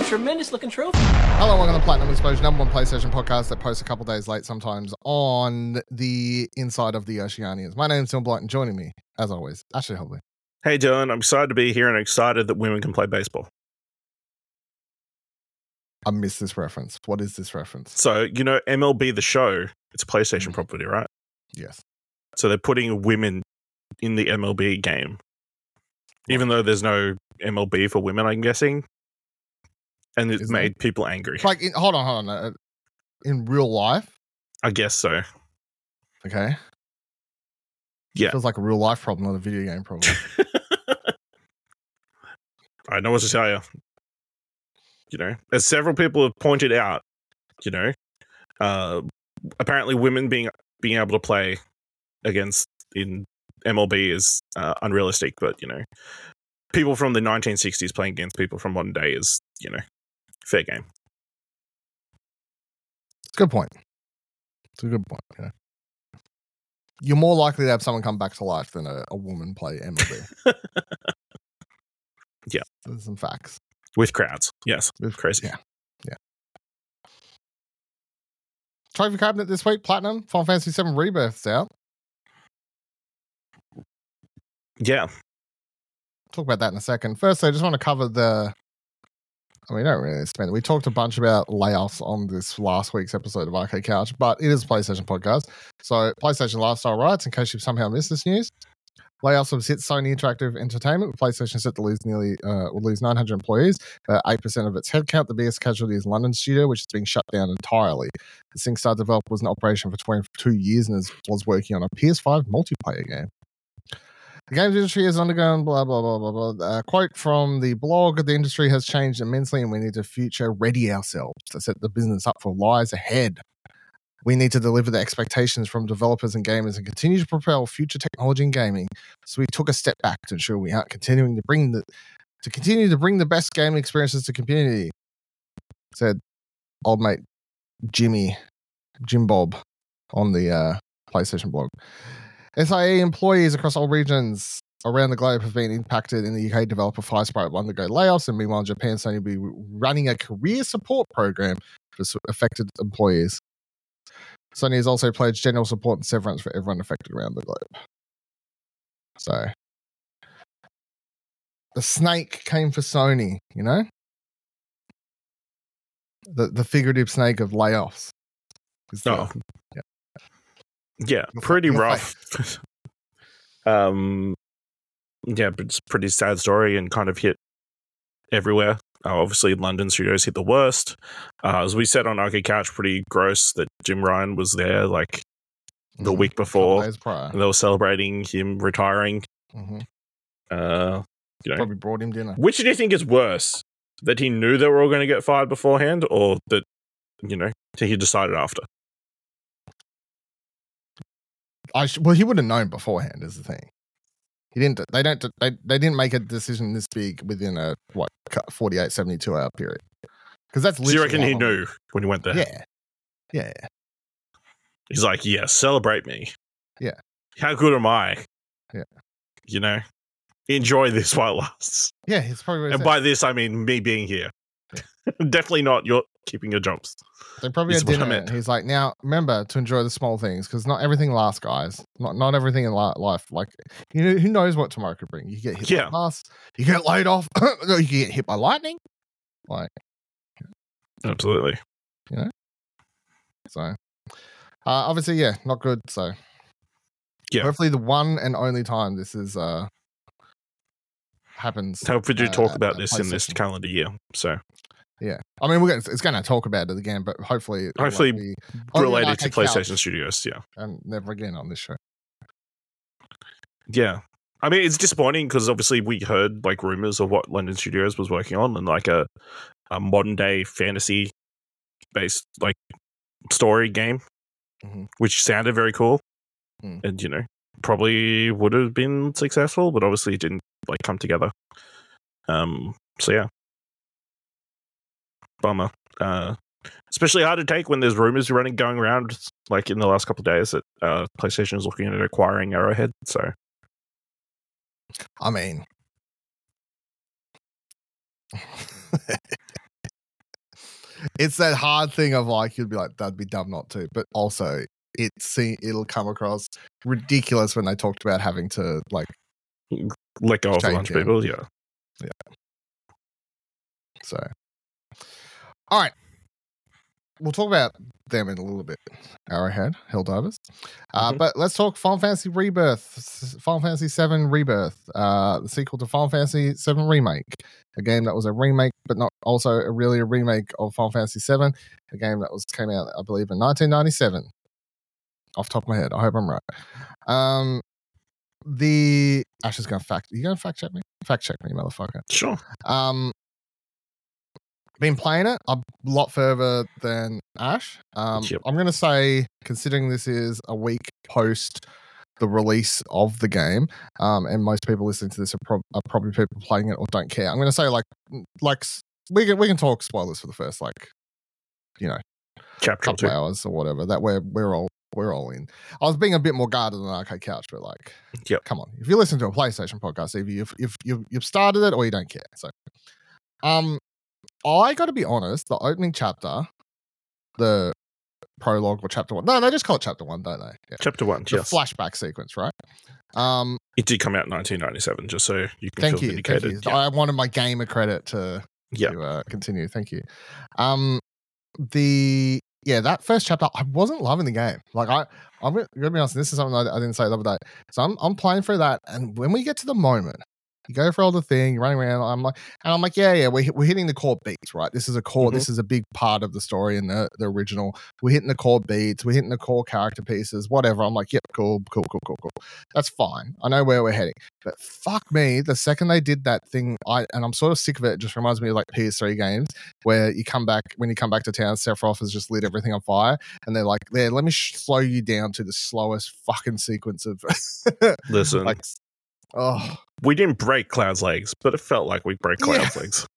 tremendous looking trophy. Hello, welcome to Platinum Exposure, number one PlayStation podcast that posts a couple days late sometimes on the inside of the Oceanians. My name is Tim Blight, and joining me, as always, Ashley Holby. Hey Dylan, I'm excited to be here and excited that women can play baseball. I missed this reference. What is this reference? So, you know, MLB The Show, it's a PlayStation property, right? Yes. So they're putting women in the MLB game, even though there's no MLB for women, I'm guessing. And it made people angry. Like, hold on. In real life? I guess so. Okay. Yeah. Feels like a real life problem, not a video game problem. I know what to tell you. You know, as several people have pointed out, you know, apparently women being able to play against in MLB is unrealistic, but, you know, people from the 1960s playing against people from modern day is, you know, fair game. Good point. It's a good point. Yeah. You're more likely to have someone come back to life than a woman play MLB. Yeah. There's some facts. With crowds. Yes. Crazy. Yeah. Trophy cabinet this week, Platinum, Final Fantasy VII Rebirth's out. Yeah. Talk about that in a second. First, I just want to cover we don't really spend it. We talked a bunch about layoffs on this last week's episode of Arcade Couch, but it is a PlayStation podcast. So, PlayStation Lifestyle Rights, in case you've somehow missed this news. Layoffs have hit Sony Interactive Entertainment, with PlayStation set to lose will lose 900 employees, 8% of its headcount. The biggest casualty is London studio, which is being shut down entirely. The SingStar developer was in operation for 22 years and was working on a PS5 multiplayer game. The games industry has undergone blah, blah, blah, blah, blah. Quote from the blog, the industry has changed immensely and we need to future ready ourselves to set the business up for lies ahead. We need to deliver the expectations from developers and gamers and continue to propel future technology in gaming. So we took a step back to ensure we are continuing to bring the best gaming experiences to community, said old mate Jim Bob on the PlayStation blog. SIE employees across all regions around the globe have been impacted. In the UK, developer Firesprite will undergo layoffs, and meanwhile, in Japan, Sony will be running a career support program for affected employees. Sony has also pledged general support and severance for everyone affected around the globe. So, the snake came for Sony, you know? The figurative snake of layoffs. Yeah, pretty rough. Yeah, but it's a pretty sad story and kind of hit everywhere. Obviously, London studios hit the worst. As we said on Arcade Couch, pretty gross that Jim Ryan was there like the week before. Days prior. And they were celebrating him retiring. Mm-hmm. You know, probably brought him dinner. Which do you think is worse? That he knew they were all going to get fired beforehand, or that, you know, he decided after? Well, he would have known beforehand. Is the thing. He didn't. They didn't make a decision this big within a 48, 72 hour period. Because that's literally. Do you reckon he knew when he went there? Yeah. He's like, yeah, celebrate me. Yeah. How good am I? Yeah. You know, enjoy this while it lasts. Yeah, it's probably. And by this, I mean me being here. Yeah. Definitely not you're keeping your jobs. They probably had dinner. He's like, now remember to enjoy the small things because not everything lasts, guys. Not everything in life. Like, you know, who knows what tomorrow could bring? You get hit by a bus, you get laid off, you get hit by lightning. Like, absolutely. You know. So, obviously, yeah, not good. So, yeah. Hopefully, the one and only time this is happens. Hopefully, we do talk about this in this calendar year. So. Yeah, I mean, it's going to talk about it again, but hopefully related to PlayStation Studios, yeah, and never again on this show. Yeah, I mean, it's disappointing because obviously we heard like rumors of what London Studios was working on, and like a modern day fantasy based like story game, which sounded very cool, and you know probably would have been successful, but obviously it didn't like come together. So yeah. Bummer. Especially hard to take when there's rumors going around like in the last couple of days that PlayStation is looking at acquiring Arrowhead. So, I mean, It's that hard thing of like you'd be like, that'd be dumb not to, but also it'll come across ridiculous when they talked about having to like let go of a bunch change of people. Yeah. So, all right, we'll talk about them in a little bit. Arrowhead, Helldivers, but let's talk Final Fantasy Rebirth, Final Fantasy VII Rebirth, the sequel to Final Fantasy VII Remake, a game that was a remake, but not also really a remake of Final Fantasy VII, a game that came out, I believe, in 1997. Off the top of my head, I hope I'm right. Ash is going to fact check me? Fact check me, motherfucker. Sure. Been playing it a lot further than Ash. Yep. I'm going to say, considering this is a week post the release of the game, and most people listening to this are probably people playing it or don't care. I'm going to say like we can talk spoilers for the first chapter couple hours or whatever. That we're all in. I was being a bit more guarded than Arcade Couch, but like, come on. If you listen to a PlayStation podcast, either you've started it or you don't care. So, I got to be honest, the opening chapter, the prologue or chapter 1. No, they just call it chapter 1, don't they? Yeah. Chapter 1, the yes. flashback sequence, right? It did come out in 1997, just so you can feel vindicated. Thank you. Yeah. I wanted my gamer credit to continue. Thank you. That first chapter, I wasn't loving the game. Like I'm gonna be honest, this is something I didn't say the other day. So I'm playing through that, and when we get to the moment, you go for all the thing, you're running around. I'm like, we're hitting the core beats, right? This is a core. This is a big part of the story in the original. We're hitting the core beats. We're hitting the core character pieces. Whatever. I'm like, yep, cool. That's fine. I know where we're heading. But fuck me, the second they did that thing, and I'm sort of sick of it. It just reminds me of like PS3 games where when you come back to town, Sephiroth has just lit everything on fire, and they're like, "There, let me slow you down to the slowest fucking sequence of." Listen. Like, oh. We didn't break Cloud's legs, but it felt like we broke Cloud's legs.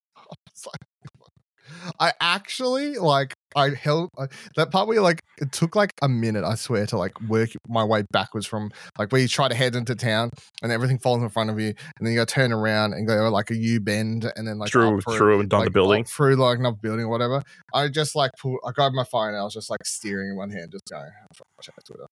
I actually I held that part where like it took like a minute, I swear, to like work my way backwards from like where you try to head into town and everything falls in front of you, and then you got to turn around and go like a U bend and then like through another building, through like another building or whatever. I just like I grabbed my phone and I was just like steering in one hand, just going check Twitter.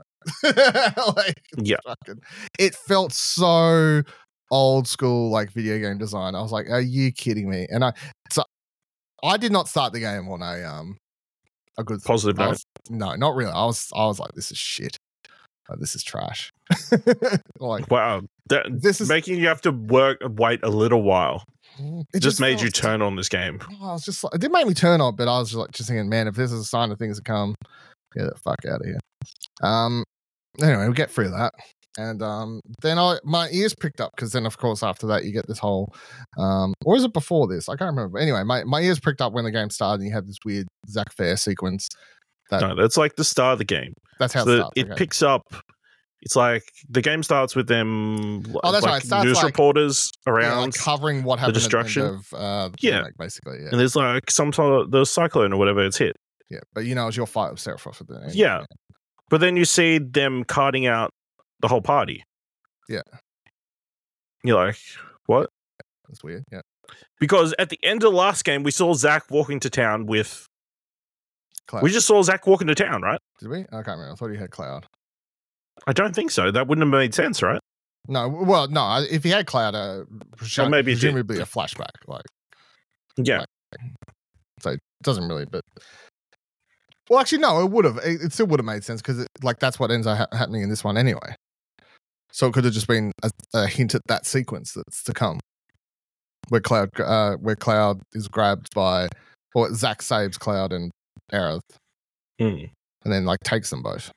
It felt so old school like video game design. I was like, are you kidding me? And I did not start the game on a good positive note. No, not really. I was like, this is shit. This is trash. Like, wow, this is making you have to wait a little while. It just made you turn on this game. I was just like, it didn't make me turn on, but I was just thinking, man, if this is a sign of things to come, get the fuck out of here. Anyway, we'll get through that. And then my ears pricked up because then, of course, after that, you get this whole, or is it before this? I can't remember. Anyway, my ears pricked up when the game started and you have this weird Zack Fair sequence. No, that's like the start of the game. That's how it starts. It picks up. It's like the game starts with them. That's right. It starts news reporters around covering what happened. The destruction of remake, basically. Yeah. And there's like some sort of the cyclone or whatever it's hit. Yeah, but it was your fight with Sephiroth at the end. Yeah, but then you see them carting out the whole party. Yeah. You're like, what? That's weird. Yeah. Because at the end of the last game, we saw Zack walking to town with Cloud. We just saw Zack walking to town, right? Did we? I can't remember. I thought he had Cloud. I don't think so. That wouldn't have made sense, right? No. Well, no. If he had Cloud, maybe presumably a flashback. Yeah. So it doesn't really, but. Well, actually, no, it would have. It still would have made sense because, that's what ends up happening in this one anyway. So it could have just been a hint at that sequence that's to come, where Cloud is grabbed by, or Zack saves Cloud and Aerith, and then takes them both.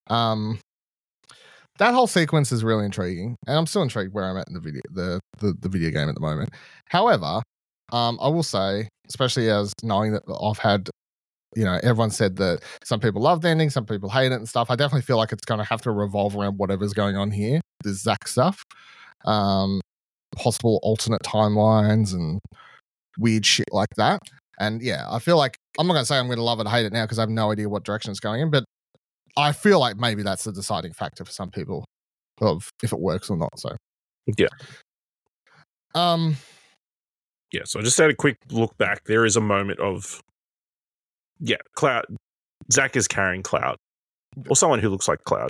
That whole sequence is really intriguing, and I'm still intrigued where I'm at in the video game at the moment. However, I will say, especially as knowing that I've had. Everyone said that some people love the ending, some people hate it and stuff. I definitely feel like it's going to have to revolve around whatever's going on here, this Zack stuff, possible alternate timelines and weird shit like that. And yeah, I feel like I'm not going to say I'm going to love it or hate it now because I have no idea what direction it's going in, but I feel like maybe that's the deciding factor for some people of if it works or not. So yeah. Yeah, so I just had a quick look back. There is a moment of Yeah, Cloud. Zack is carrying Cloud, or someone who looks like Cloud.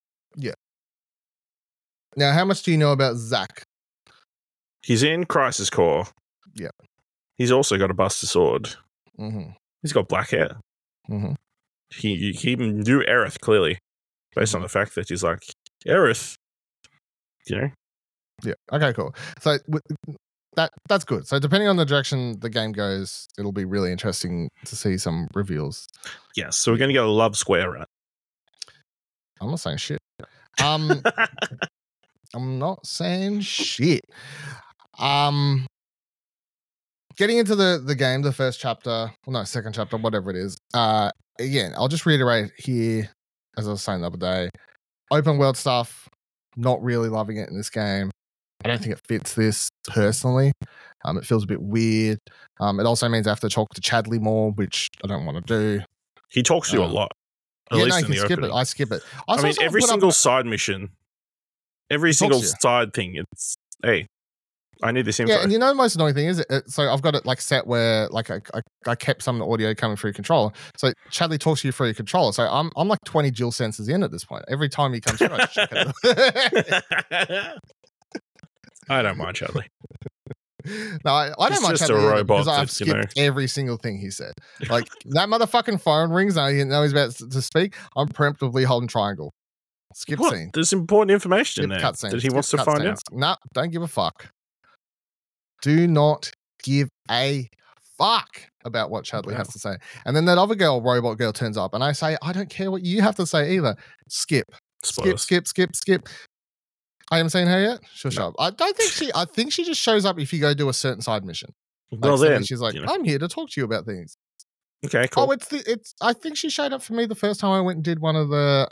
Now, how much do you know about Zack? He's in Crisis Core. Yeah. He's also got a Buster Sword. Mm-hmm. He's got black hair. Mm-hmm. He even knew Aerith, clearly, based on the fact that he's like, Aerith, you know? Yeah. Okay, cool. So that's good. So depending on the direction the game goes, it'll be really interesting to see some reveals. Yes, so we're going to get a love square, right? I'm not saying shit. I'm not saying shit. Getting into the game, the first chapter, second chapter, whatever it is. Again, I'll just reiterate here, as I was saying the other day, open world stuff, not really loving it in this game. I don't think it fits this personally. It feels a bit weird. It also means I have to talk to Chadley more, which I don't want to do. He talks to you a lot. At least in the skip opening. it. I skip it. I mean, every single side mission, every single side thing, it's, hey, I need this info. Yeah, and you know the most annoying thing is, so I've got it like set where like I kept some of the audio coming through controller. So Chadley talks to you through your controller. So I'm like 20 dual sensors in at this point. Every time he comes through, I just check it. I don't mind Chadley. No, I don't mind just Chadley a robot because I've skipped every single thing he said. Like that motherfucking phone rings and I know he's about to speak. I'm preemptively holding triangle. Skip scene. There's important information in there that he wants to find out. No, don't give a fuck. Do not give a fuck about what Chadley has to say. And then that other girl, robot girl, turns up and I say, I don't care what you have to say either. Skip. Skip. I haven't seen her yet. She'll show up. I think she just shows up if you go do a certain side mission. Well, then she's like, I'm here to talk to you about things. Okay, cool. Oh, I think she showed up for me the first time I went and did one of the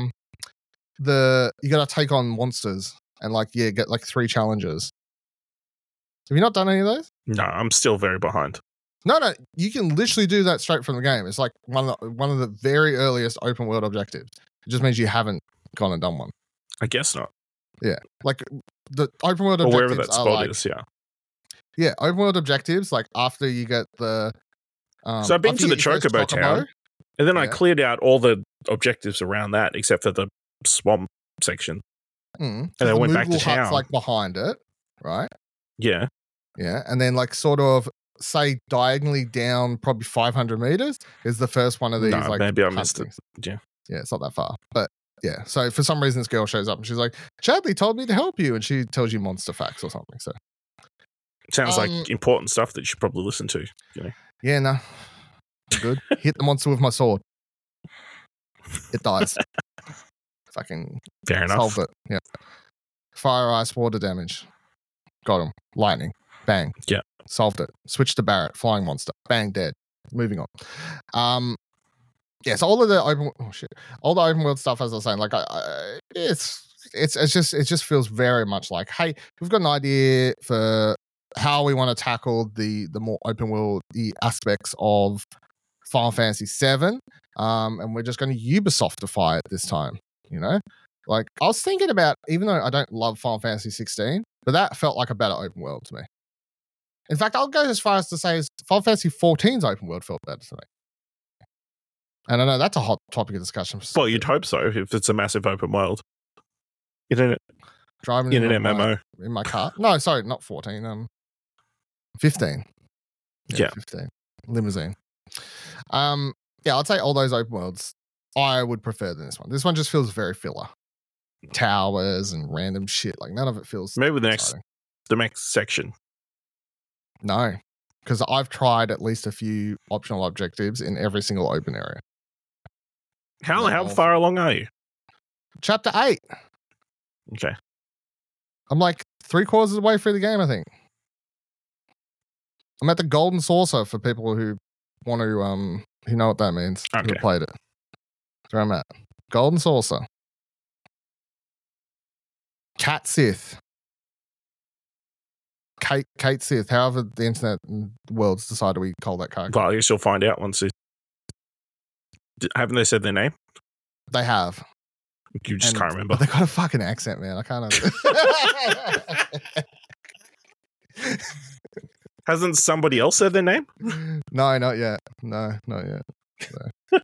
you gotta take on monsters and get like 3 challenges. Have you not done any of those? No, I'm still very behind. No, you can literally do that straight from the game. It's like one of the very earliest open world objectives. It just means you haven't gone and done one. I guess not. Yeah, like the open world objectives, or wherever that spot is. Yeah, open world objectives. Like after you get the. So I've been to the Chocobo Town, and then I cleared out all the objectives around that except for the swamp section, and I went back to town. Like behind it, right? Yeah. Yeah, and then like sort of say diagonally down probably 500 meters is the first one of these. No, like maybe I missed it. Yeah, it's not that far, but yeah. So for some reason, this girl shows up and she's like, "Chadley told me to help you," and she tells you monster facts or something. So sounds like important stuff that you should probably listen to. You know? Yeah, no, good. Hit the monster with my sword. It dies. Fucking fair enough. Solved it. Yeah. Fire, ice, water damage. Got him. Lightning. Bang. Yeah. Solved it. Switched to Barret. Flying monster. Bang. Dead. Moving on. Yeah. So all the open world stuff, as I was saying, like it just feels very much like, hey, we've got an idea for how we want to tackle the more open world aspects of Final Fantasy VII, and we're just going to Ubisoftify it this time. You know, like I was thinking about, even though I don't love Final Fantasy 16, but that felt like a better open world to me. In fact, I'll go as far as to say Final Fantasy 14's open world felt better to me. And I know that's a hot topic of discussion. Well, you'd hope so if it's a massive open world. Driving in an MMO. In my car. No, sorry, not 14. 15. Yeah. 15. Limousine. Yeah, I'd say all those open worlds I would prefer than this one. This one just feels very filler. Towers and random shit. Like none of it feels maybe the next section. No. Because I've tried at least a few optional objectives in every single open area. How far along are you? Chapter 8. Okay. I'm like 3/4 of the way through the game, I think. I'm at the Golden Saucer for people who want to who know what that means. Okay. Who played it. That's where I'm at. Golden Saucer. Cat Sith. Kate Sith, however the internet worlds decided we call that character. Well, I guess you'll find out once haven't they said their name? They have. You just can't remember. They got a fucking accent, man. I can't. Hasn't somebody else said their name? No, not yet. No, not yet. So.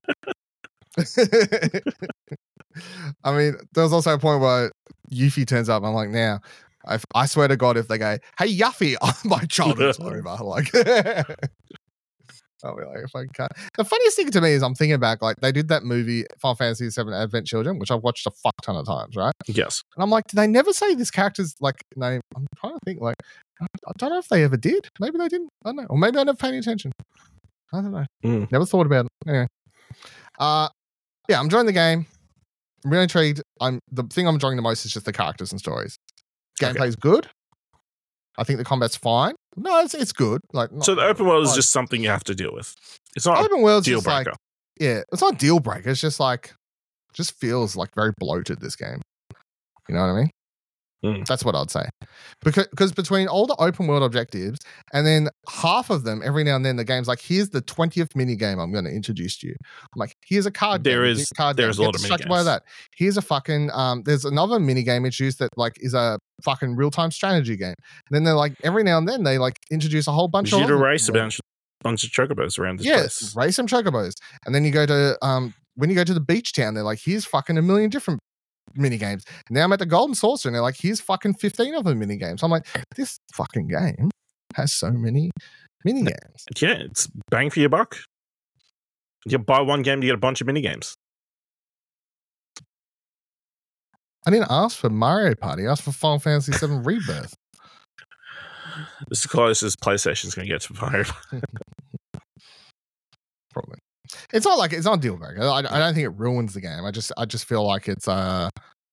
I mean, there's also a point where Yuffie turns up. And I'm like, now, I swear to God, if they go, "Hey, Yuffie," my childhood's over. Like, I'll be like, if I can't. The funniest thing to me is I'm thinking back, like they did that movie Final Fantasy VII Advent Children, which I've watched a fuck ton of times, right? Yes. And I'm like, did they never say this character's like name? I'm trying to think, like, I don't know if they ever did. Maybe they didn't. I don't know. Or maybe I never paid any attention. I don't know. Never thought about it. Anyway. Yeah, I'm enjoying the game. I'm really intrigued. The thing I'm enjoying the most is just the characters and stories. Gameplay's good. I think the combat's fine. No, it's good. Like, so the open world is just something you have to deal with. It's not open world's deal just breaker. Like, yeah, it's not a deal breaker. It's just like, just feels like very bloated, this game. You know what I mean? That's what I'd say. Because between all the open world objectives and then half of them, every now and then the game's like, here's the 20th mini game I'm going to introduce to you. I'm like, here's a card game. There's a lot of mini games. By that. Here's a fucking, there's another mini game introduced that like is a fucking real-time strategy game. And then they're like, every now and then they like introduce a whole bunch of... You race a bunch of chocobos around this place. Yes, race some chocobos. And then you go to, when you go to the beach town, they're like, here's fucking a million different mini games. Now I'm at the Golden Saucer and they're like, here's fucking 15 of them mini games. I'm like, this fucking game has so many mini games. Yeah, it's bang for your buck. You buy one game, you get a bunch of mini games. I didn't ask for Mario Party. I asked for Final Fantasy VII Rebirth. It's the closest PlayStation's going to get to Mario Party. Probably. It's not a deal breaker. I don't think it ruins the game. I just feel like it's I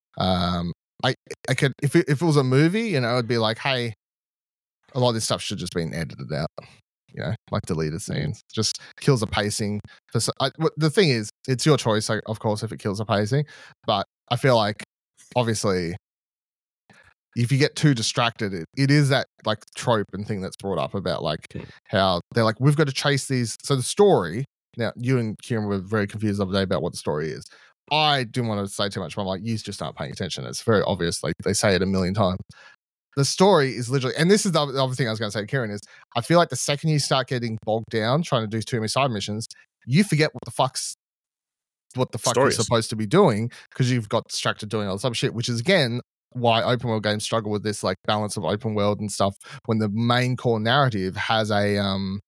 could if it was a movie, you know, it'd be like, hey, a lot of this stuff should just been edited out, you know, like deleted scenes. Just kills the pacing. The thing is, it's your choice, of course, if it kills the pacing. But I feel like obviously, if you get too distracted, it is that like trope and thing that's brought up about like how they're like, we've got to chase these. So the story. Now, you and Kieran were very confused the other day about what the story is. I didn't want to say too much, but I'm like, you just aren't paying attention. It's very obvious. Like, they say it a million times. The story is literally, and this is the other thing I was going to say to Kieran, is I feel like the second you start getting bogged down trying to do too many side missions, you forget what the fuck you're supposed to be doing because you've got distracted doing all this other shit, which is, again, why open world games struggle with this like balance of open world and stuff when the main core narrative has a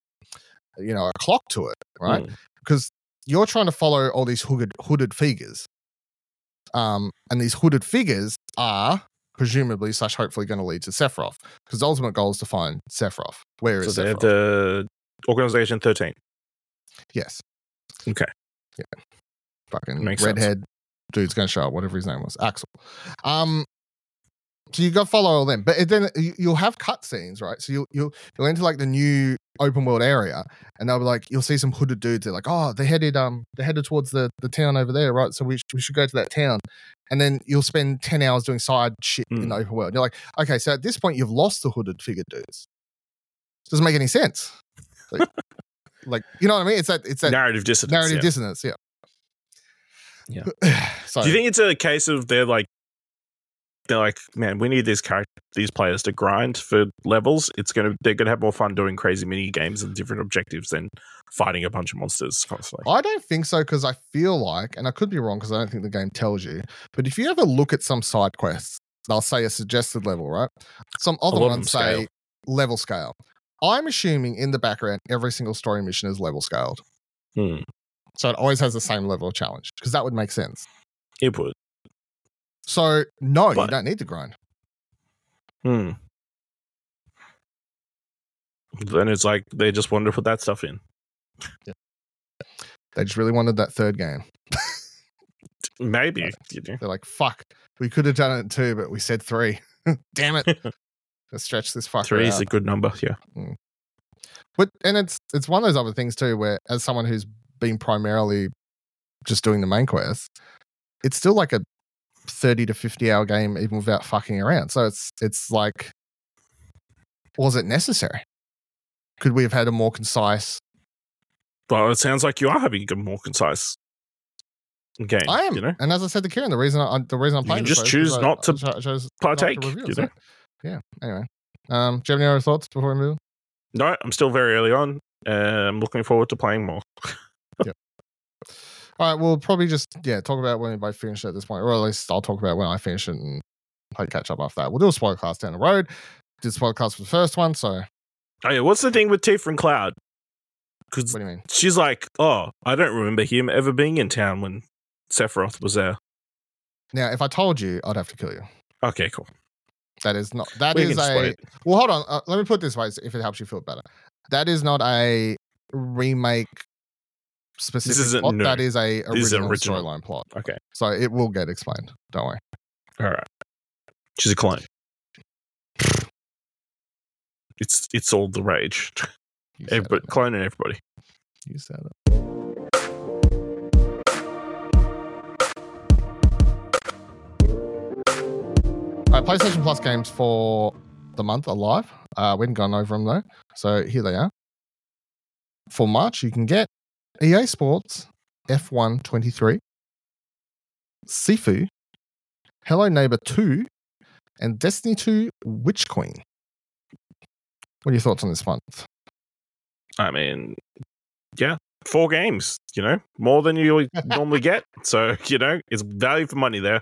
clock to it, right? Because you're trying to follow all these hooded figures. And these hooded figures are presumably / hopefully going to lead to Sephiroth, because the ultimate goal is to find Sephiroth. Where is Sephiroth? The Organization 13. Yes. Okay. Yeah. Fucking Makes redhead sense. Dude's going to show up, whatever his name was. Axel. So you got to follow all them, but then you'll have cutscenes, right? So you'll enter like the new open world area, and they'll be like, you'll see some hooded dudes. They're like, oh, they're headed towards the town over there, right? So we should go to that town, and then you'll spend 10 hours doing side shit in the open world. You're like, okay, so at this point you've lost the hooded figure dudes. Doesn't make any sense. Like you know what I mean? It's that narrative dissonance. Dissonance, yeah. Yeah. So, do you think it's a case of they're like, man, we need these players to grind for levels. They're gonna have more fun doing crazy mini games and different objectives than fighting a bunch of monsters constantly. I don't think so, because I feel like, and I could be wrong because I don't think the game tells you, but if you ever look at some side quests, they'll say a suggested level, right? Some other ones say level scale. I'm assuming in the background every single story mission is level scaled. So it always has the same level of challenge, because that would make sense. It would. So, no, you don't need to grind. Then it's like they just wanted to put that stuff in. Yeah. They just really wanted that third game. Maybe. They're like, fuck, we could have done it too, but we said 3. Damn it. Let's stretch this fucker 3 out. is a good number, yeah. But it's one of those other things too, where as someone who's been primarily just doing the main quest, it's still like a 30 to 50 hour game even without fucking around. So it's like, was it necessary? Could we have had a more concise? Well, it sounds like you are having a more concise game. I am, you know? And as I said to Kieran, the reason I'm playing, you just choose not to partake. Yeah. Anyway, do you have any other thoughts before we move? No, I'm still very early on. I'm looking forward to playing more. Yep. All right, we'll probably just talk about when we both finish at this point, or at least I'll talk about when I finish it and play catch up after that. We'll do a spoilercast down the road. Did spoilercast for the first one, so. Oh yeah, what's the thing with Tifa and Cloud? Because what do you mean? She's like, oh, I don't remember him ever being in town when Sephiroth was there. Now, if I told you, I'd have to kill you. Okay, cool. That is not. That is a. Well, hold on. Let me put it this way, if it helps you feel better. That is not a remake specific plot. That is a original storyline plot. Okay. So it will get explained. Don't worry. All right. She's a clone. It's all the rage. Everybody, cloning everybody. You said it. PlayStation Plus games for the month are live. We haven't gone over them though, so here they are. For March, you can get EA Sports F1 23, Sifu, Hello Neighbor 2, and Destiny 2 Witch Queen. What are your thoughts on this month? I mean, yeah, 4 games, more than you normally get. So, it's value for money there.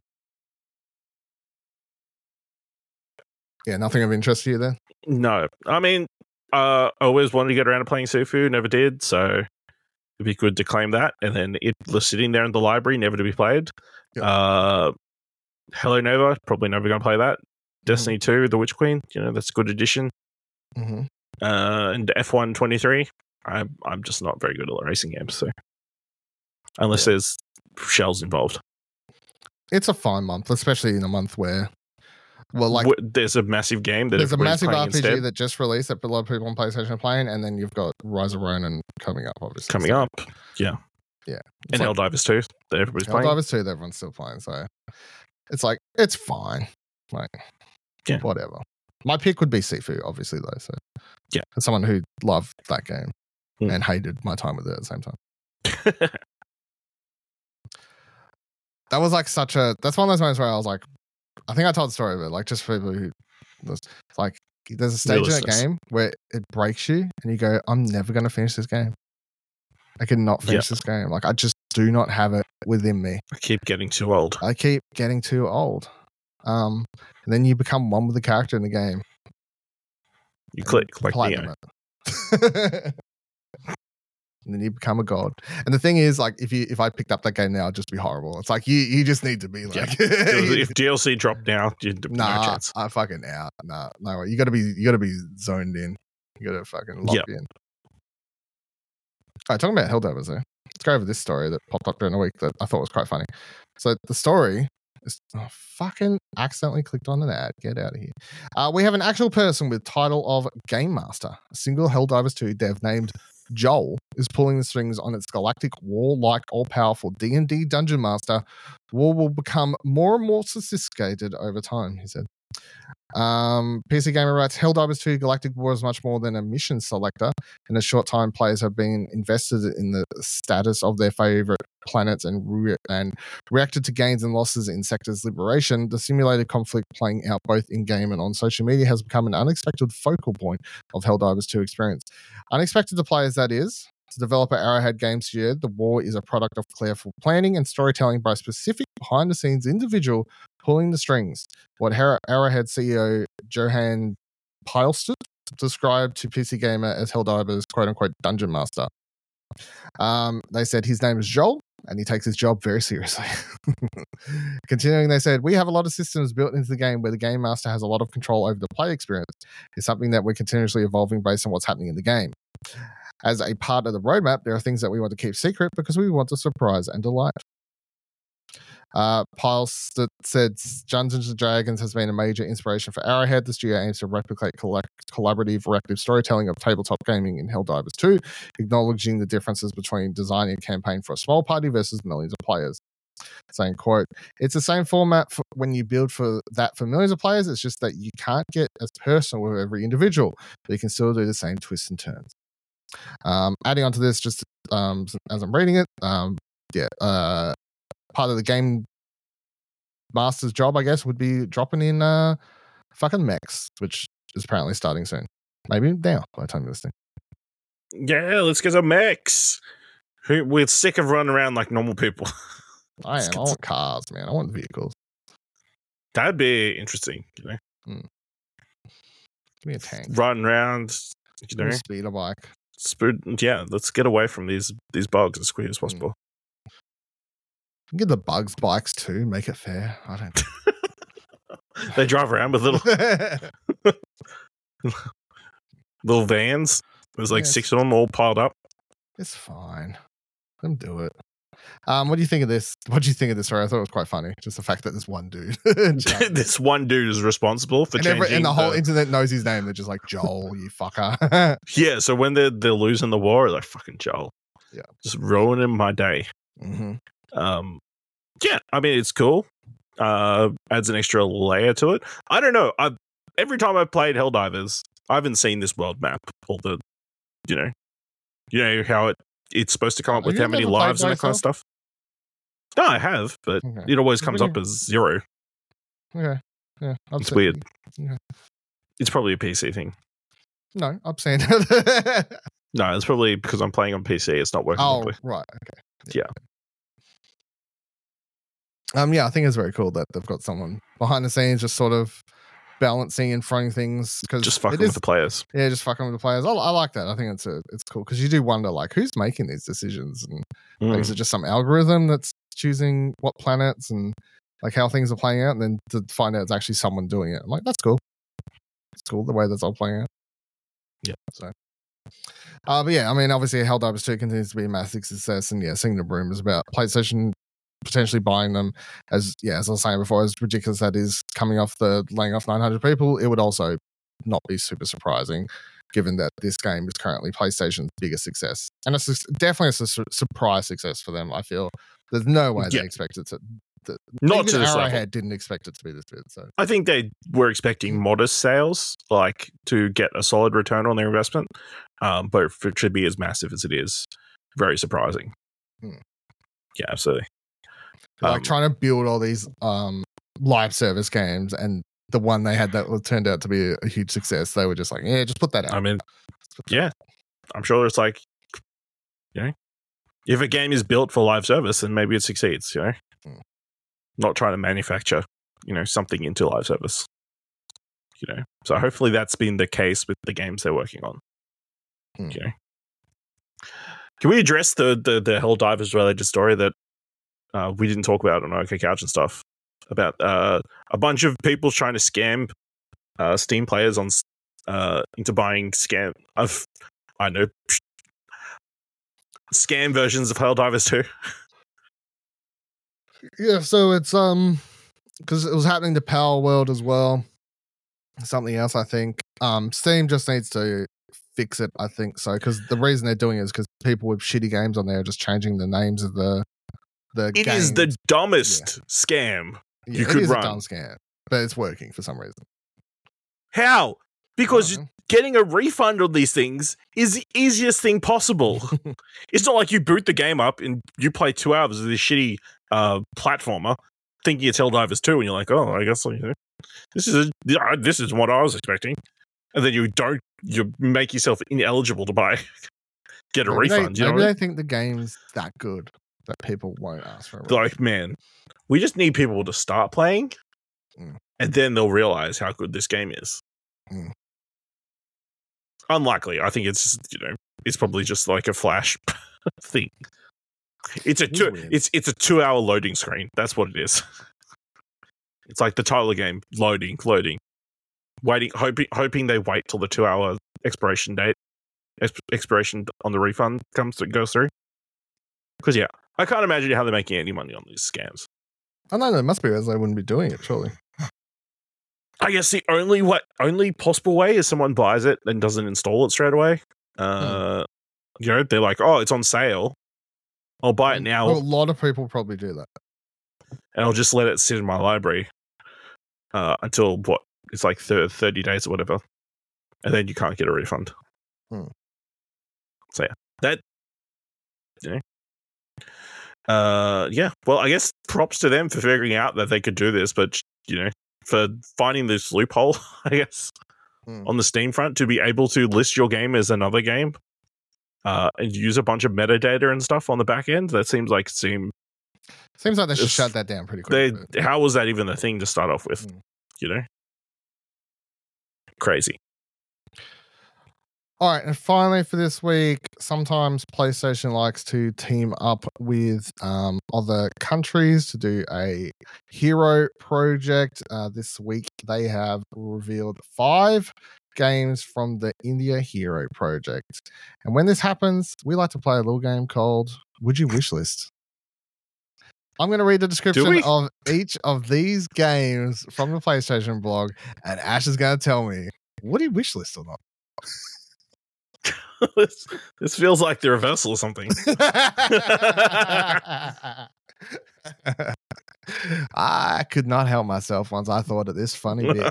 Yeah, nothing of interest to you then? No. I mean, I always wanted to get around to playing Sifu, never did, so it'd be good to claim that. And then it was sitting there in the library, never to be played. Yep. Hello Neighbor, probably never going to play that. Destiny 2, The Witch Queen, that's a good addition. Mm-hmm. And F1 23, I'm just not very good at racing games, so unless there's shells involved. It's a fine month, especially in a month where there's a massive game that there's a massive RPG instead. that just released that a lot of people on PlayStation are playing, and then you've got Rise of Ronin coming up, obviously. Yeah. And like, Helldivers 2 that everybody's playing. Helldivers 2 that everyone's still playing, so it's like, it's fine. Whatever. My pick would be Sifu, obviously, though. So as someone who loved that game and hated my time with it at the same time. That was like that's one of those moments where I was like, I think I told the story of it, like just for people who, it's like there's a stage in that game where it breaks you and you go, I'm never going to finish this game. I cannot finish this game. Like I just do not have it within me. I keep getting too old. And then you become one with the character in the game. You click like Neo. And then you become a god. And the thing is, like, if I picked up that game now, it'd just be horrible. It's like you just need to be like, if DLC dropped now, no chance. I fucking out. No way. You gotta be zoned in. You gotta fucking lock in. All right, talking about Helldivers though. Let's go over this story that popped up during the week that I thought was quite funny. So the story is fucking accidentally clicked on an ad. Get out of here. We have an actual person with title of Game Master. A single Helldivers 2 dev named Joel is pulling the strings on its galactic war-like all-powerful D&D Dungeon Master. The war will become more and more sophisticated over time, he said. PC Gamer writes, Helldivers 2 Galactic War is much more than a mission selector. In a short time, players have been invested in the status of their favorite planets and reacted to gains and losses in sectors liberation. The simulated conflict playing out both in-game and on social media has become an unexpected focal point of Helldivers 2 experience. Unexpected to players, that is. To developer Arrowhead Game Studio, the war is a product of careful planning and storytelling by a specific behind-the-scenes individual pulling the strings. What Arrowhead CEO Johan Pilestad described to PC Gamer as Helldivers' quote-unquote dungeon master. They said his name is Joel, and he takes his job very seriously. Continuing, they said, we have a lot of systems built into the game where the game master has a lot of control over the play experience. It's something that we're continuously evolving based on what's happening in the game. As a part of the roadmap, there are things that we want to keep secret because we want to surprise and delight. Piles said Dungeons & Dragons has been a major inspiration for Arrowhead. The studio aims to replicate collaborative, reactive storytelling of tabletop gaming in Helldivers 2, acknowledging the differences between designing a campaign for a small party versus millions of players. Saying, quote, it's the same format when you build for millions of players. It's just that you can't get as personal with every individual, but you can still do the same twists and turns. Adding on to this, just as I'm reading it, part of the game master's job, I guess, would be dropping in fucking mechs, which is apparently starting soon. Maybe now by the time you're listening. Yeah, let's get some mechs. We're sick of running around like normal people. I am. I want cars, man. I want vehicles. That'd be interesting, you know. Give me a tank. Running around, you know. Speeder bike. Yeah, let's get away from these bugs as quick as possible. Get the bugs bikes too. Make it fair. I don't. They drive around with little vans. There's like 6 of them all piled up. It's fine. Let them do it. What do you think of this? What do you think of this story? I thought it was quite funny. Just the fact that this one dude, this one dude is responsible for changing. And the whole internet knows his name. They're just like, Joel, you fucker. Yeah. So when they're losing the war, like fucking Joel. Yeah. Just ruining my day. Mm-hmm. Yeah. I mean, it's cool. Adds an extra layer to it. I don't know. Every time I've played Helldivers, I haven't seen this world map. All the, you know how it's supposed to come up with how many lives and that kind of stuff. No, I have, but it always comes up as 0. Okay. Yeah. It's weird. Okay. It's probably a PC thing. No, I'm saying it. No, it's probably because I'm playing on PC. It's not working properly. Right. Okay. Yeah. Yeah, I think it's very cool that they've got someone behind the scenes just sort of balancing and throwing things. Just fucking with the players. Yeah, just fucking with the players. I like that. I think it's cool because you do wonder, like, who's making these decisions? And like, is it just some algorithm that's choosing what planets and like how things are playing out? And then to find out it's actually someone doing it. I'm like, that's cool. It's cool the way that's all playing out. Yeah. So, but yeah, I mean, obviously, Helldivers 2 continues to be a massive success. And yeah, seeing the rumors about PlayStation potentially buying them, as I was saying before, as ridiculous that is, coming off the laying off 900 people, it would also not be super surprising given that this game is currently PlayStation's biggest success. And it's definitely a surprise success for them, I feel. There's no way they expected to. Not to this level. Arrowhead didn't expect it to be this big. So I think they were expecting modest sales, like to get a solid return on their investment. But for it to be as massive as it is, very surprising. Yeah, absolutely. Like trying to build all these live service games, and the one they had that turned out to be a huge success. They were just like, yeah, just put that out. I mean, yeah, I'm sure it's like, if a game is built for live service, then maybe it succeeds. Not trying to manufacture, something into live service. So hopefully that's been the case with the games they're working on. Okay. Can we address the Helldivers related story that we didn't talk about on OK Couch and stuff, about a bunch of people trying to scam Steam players on into buying scam versions of Helldivers 2? Yeah, so it's because it was happening to Power World as well. Something else, I think. Steam just needs to fix it, I think so, because the reason they're doing it is because people with shitty games on there are just changing the names of the It games. is the dumbest scam you could run. It is a dumb scam, but it's working for some reason. How? Because getting a refund on these things is the easiest thing possible. It's not like you boot the game up and you play 2 hours of this shitty platformer thinking it's Helldivers 2 and you're like, oh, I guess this is what I was expecting. And then you make yourself ineligible to get a refund. Maybe they think the game's that good that people won't ask for a refund. Like, man, we just need people to start playing and then they'll realize how good this game is. Unlikely. I think it's just, it's probably just like a Flash thing. It's a 2-hour loading screen. That's what it is. It's like the title of the game, loading, waiting, hoping they wait till the 2-hour expiration on the refund goes through. Because I can't imagine how they're making any money on these scams. I know there must be, as they wouldn't be doing it, surely. I guess the only possible way is someone buys it and doesn't install it straight away. They're like, oh, it's on sale. I'll buy it now. Well, a lot of people probably do that. And I'll just let it sit in my library until it's like 30 days or whatever. And then you can't get a refund. So that, well, I guess props to them for figuring out that they could do this, but, for finding this loophole, I guess, on the Steam front to be able to list your game as another game and use a bunch of metadata and stuff on the back end. That seems like seems like they should shut that down pretty quickly. How was that even a thing to start off with? You know, crazy. All right, and finally for this week, sometimes PlayStation likes to team up with other countries to do a hero project. This week, they have revealed 5 games from the India Hero Project. And when this happens, we like to play a little game called Would You Wishlist? I'm going to read the description of each of these games from the PlayStation blog, and Ash is going to tell me, would he wishlist or not? This feels like the reversal or something. I could not help myself once I thought of this funny bit.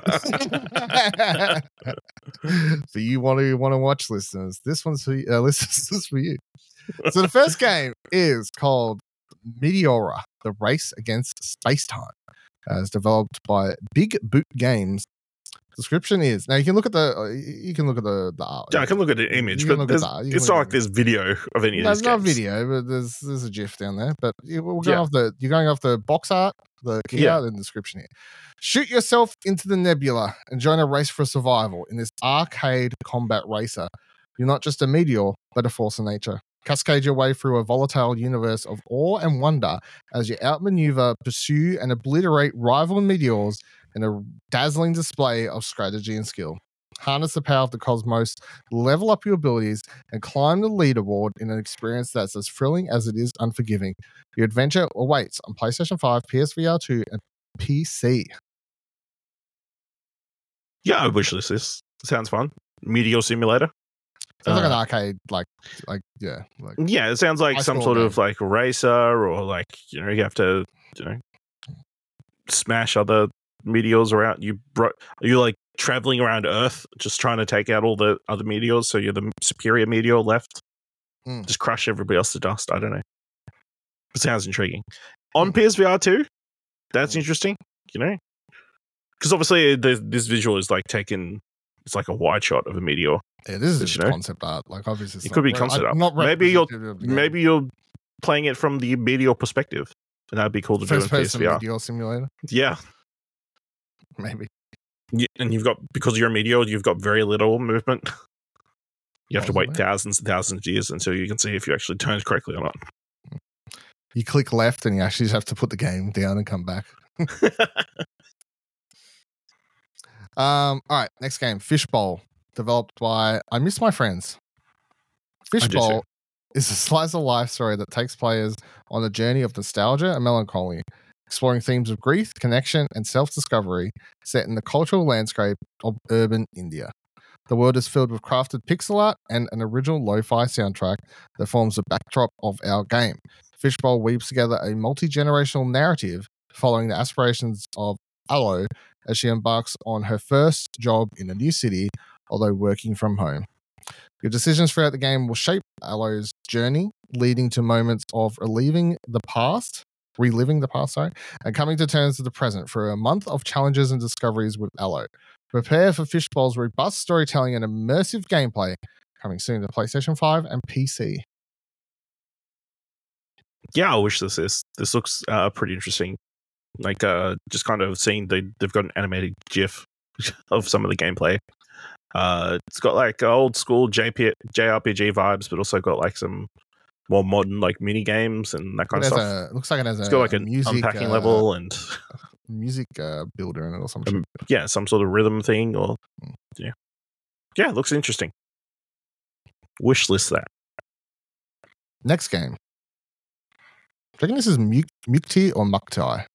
For you want to watch, listeners, this one's for you. This is for you. So the first game is called Meteora: The Race Against Space-Time. It's developed by Big Boot Games. Description is, now you can look at the art. Yeah, I can look at the image, but it's not like there's video of any of these games. There's not video, but there's a GIF down there. But you're going off the box art, the key art, and the description here. Shoot yourself into the nebula and join a race for survival in this arcade combat racer. You're not just a meteor, but a force of nature. Cascade your way through a volatile universe of awe and wonder as you outmaneuver, pursue, and obliterate rival meteors in a dazzling display of strategy and skill. Harness the power of the cosmos, level up your abilities, and climb the leaderboard in an experience that's as thrilling as it is unforgiving. Your adventure awaits on PlayStation 5, PSVR 2, and PC. Yeah, I wish this sounds fun. Meteor Simulator. Sounds like an arcade, yeah, it sounds like some sort of like racer, or like, you know, you have to, you know, smash other meteors around. You're like traveling around Earth, just trying to take out all the other meteors. So you're the superior meteor left. Just crush everybody else to dust. I don't know. It sounds intriguing. On PSVR 2, that's interesting. You know, because obviously this visual is like taken. It's like a wide shot of a meteor. Yeah, this is concept art. Like, obviously, it could be concept art. Maybe you're playing it from the meteor perspective, and that'd be cool to do in PSVR. Meteor simulator. Yeah, maybe. Yeah, and because you're a meteor, you've got very little movement. You have to wait thousands and thousands of years until you can see if you actually turned correctly or not. You click left, and you actually just have to put the game down and come back. All right, next game, Fishbowl, developed by I Miss My Friends. Fishbowl is a slice of life story that takes players on a journey of nostalgia and melancholy, exploring themes of grief, connection, and self-discovery set in the cultural landscape of urban India. The world is filled with crafted pixel art and an original lo-fi soundtrack that forms the backdrop of our game. Fishbowl weaves together a multi-generational narrative following the aspirations of Aloe as she embarks on her first job in a new city, although working from home. Your decisions throughout the game will shape Aloe's journey, leading to moments of reliving the past, and coming to terms with the present for a month of challenges and discoveries with Aloe. Prepare for Fishbowl's robust storytelling and immersive gameplay, coming soon to PlayStation 5 and PC. Yeah, I wish this looks pretty interesting. Like, just kind of seeing they've got an animated GIF of some of the gameplay. It's got like old school JRPG vibes, but also got like some more modern like mini games and that kind of stuff. Looks like it has it's got like a music unpacking level and music builder in it or something. Yeah, some sort of rhythm thing or yeah, it looks interesting. Wishlist that. Next game. Do you reckon this is Mukti or Mukti?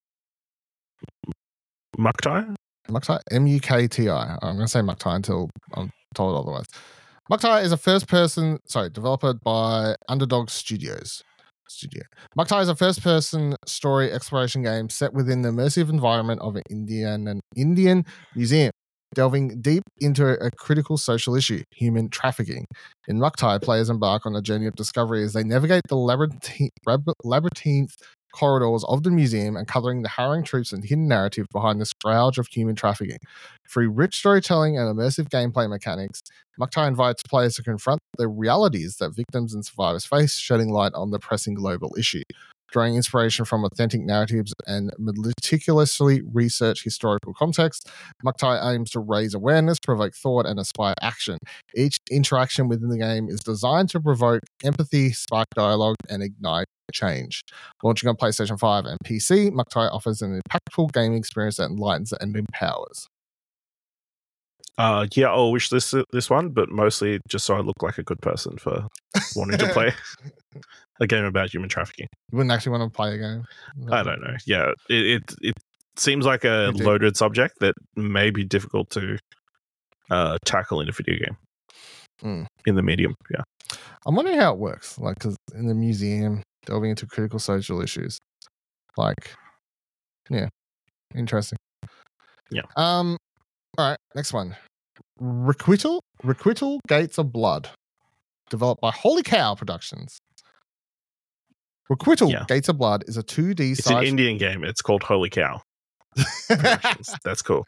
Mukti? Mukti? Mukti. I'm going to say Mukti until I'm told otherwise. Mukti is a developed by Underdog Studios. Mukti is a first-person story exploration game set within the immersive environment of an Indian museum, delving deep into a critical social issue, human trafficking. In Mukti, players embark on a journey of discovery as they navigate the labyrinth corridors of the museum, uncovering the harrowing truths and hidden narrative behind the scourge of human trafficking. Through rich storytelling and immersive gameplay mechanics, Muktai invites players to confront the realities that victims and survivors face, shedding light on the pressing global issue. Drawing inspiration from authentic narratives and meticulously researched historical context, Muktai aims to raise awareness, provoke thought, and inspire action. Each interaction within the game is designed to provoke empathy, spark dialogue, and ignite change. Launching on PlayStation 5 and PC, Muktai offers an impactful gaming experience that enlightens and empowers. I'll wish this one, but mostly just so I look like a good person for wanting to play a game about human trafficking. You wouldn't actually want to play a game? I don't know. Yeah, it seems like a loaded subject that may be difficult to tackle in a video game in the medium. Yeah, I'm wondering how it works. Like, because in the museum, delving into critical social issues, like, yeah, interesting. Yeah. All right, next one. Requital Gates of Blood, developed by Holy Cow Productions. Requital Gates of Blood is a 2D It's an Indian game. It's called Holy Cow Productions. That's cool.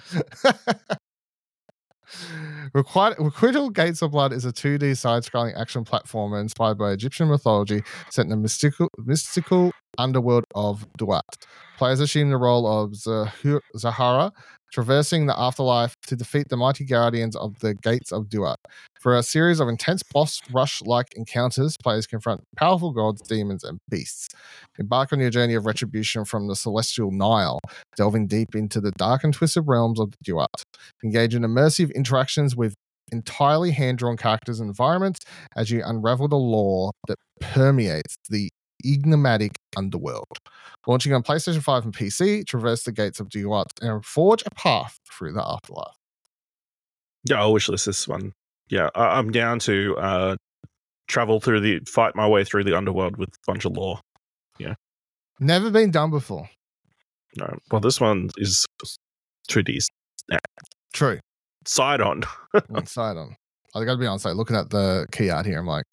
Requital Gates of Blood is a 2D side-scrolling action platformer inspired by Egyptian mythology set in the mystical underworld of Duat. Players assume the role of Zahara, traversing the afterlife to defeat the mighty guardians of the Gates of Duat. For a series of intense boss rush-like encounters, players confront powerful gods, demons, and beasts. Embark on your journey of retribution from the celestial Nile, delving deep into the dark and twisted realms of the Duat. Engage in immersive interactions with entirely hand-drawn characters and environments as you unravel the lore that permeates the enigmatic underworld. Launching on PlayStation 5 and PC, traverse the gates of Duat and forge a path through the afterlife. Yeah, I'll wishlist this one. Yeah, I'm down to fight my way through the underworld with a bunch of lore. Yeah. Never been done before. No. Well, this one is 2D. True. Side on. Side on. I gotta be honest, like, looking at the key art here, I'm like,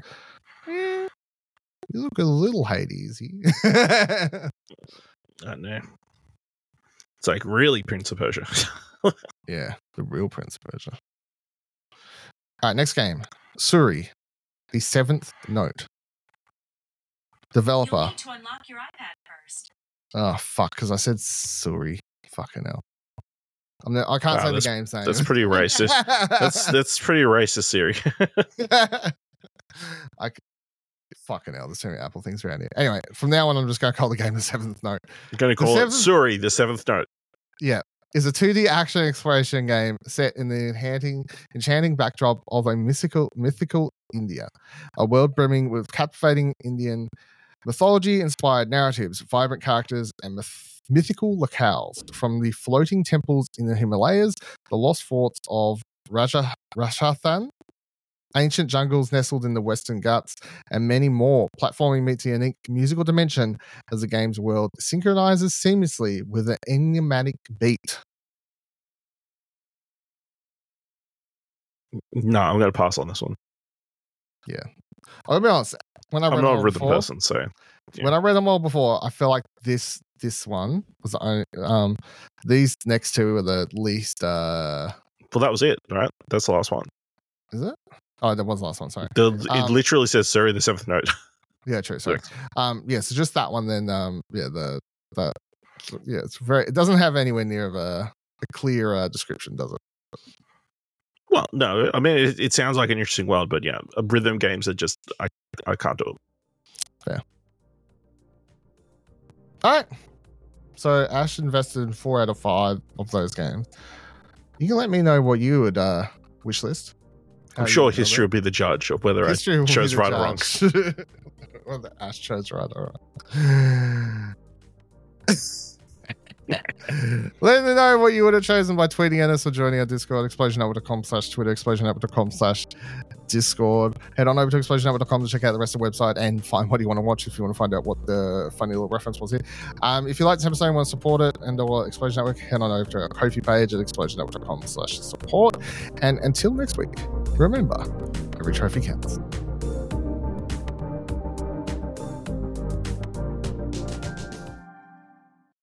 you look a little Hadesy. I don't know. It's like really Prince of Persia. Yeah, the real Prince of Persia. All right, next game. Suri, the Seventh Note. Developer. You'll need to unlock your iPad first. Oh, fuck, because I said Suri. Fucking hell. I can't say the game's name. That's pretty racist. that's pretty racist, Siri. Fucking hell, there's too many Apple things around here. Anyway, from now on, I'm just going to call the game The Seventh Note. You're going to call it Suri, The Seventh Note. Yeah. Is a 2D action exploration game set in the enchanting backdrop of a mythical India. A world brimming with captivating Indian mythology-inspired narratives, vibrant characters, and mythical locales. From the floating temples in the Himalayas, the lost forts of Rajasthan, ancient jungles nestled in the Western Ghats, and many more. Platforming meets a unique musical dimension as the game's world synchronizes seamlessly with an enigmatic beat. No, I'm going to pass on this one. Yeah. I'll be honest. I'm not a rhythm person, so... Yeah. When I read them all before, I feel like this one was the only... these next two are the least... Well, that was it, right? That's the last one. Is it? Oh, that was the last one. Sorry. It literally says "Sorry, the Seventh Note." Yeah, true. Sorry. So just that one. Then, it's very. It doesn't have anywhere near of a clear description, does it? Well, no. I mean, it sounds like an interesting world, but yeah, rhythm games are just I can't do it. Fair. All right. So Ash invested in 4 out of 5 of those games. You can let me know what you would wishlist. I'm sure history will be the judge of whether I chose right or wrong. Whether Ash chose right or wrong. Let me know what you would have chosen by tweeting at us or joining our Discord, explosionnetwork.com/Twitter, explosionnetwork.com/Discord. Head on over to explosionnetwork.com to check out the rest of the website and find what you want to watch if you want to find out what the funny little reference was here. If you like this episode and want to support it and or Explosion Network, head on over to our Ko-fi page at explosionnetwork.com/support. And until next week, remember, every trophy counts.